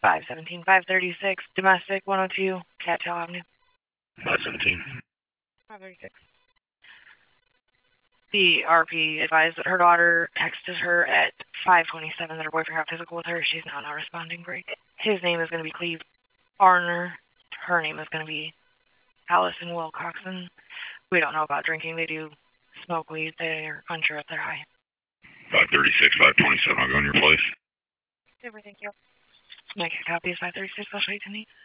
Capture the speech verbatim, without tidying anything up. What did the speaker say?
five seventeen, five thirty-six, domestic, one oh two, Cattail Avenue. five seventeen. five thirty-six. The R P advised that her daughter texted her at five twenty-seven that her boyfriend got physical with her. She's now not responding great. His name is going to be Cleve Arner. Her name is going to be Allison Wilcoxon. We don't know about drinking. They do smoke weed. They're unsure if they're high. five thirty-six, five twenty-seven. I'll go in your place. Super, thank you. Make a copy of five thirty-six. I'll show you tonight.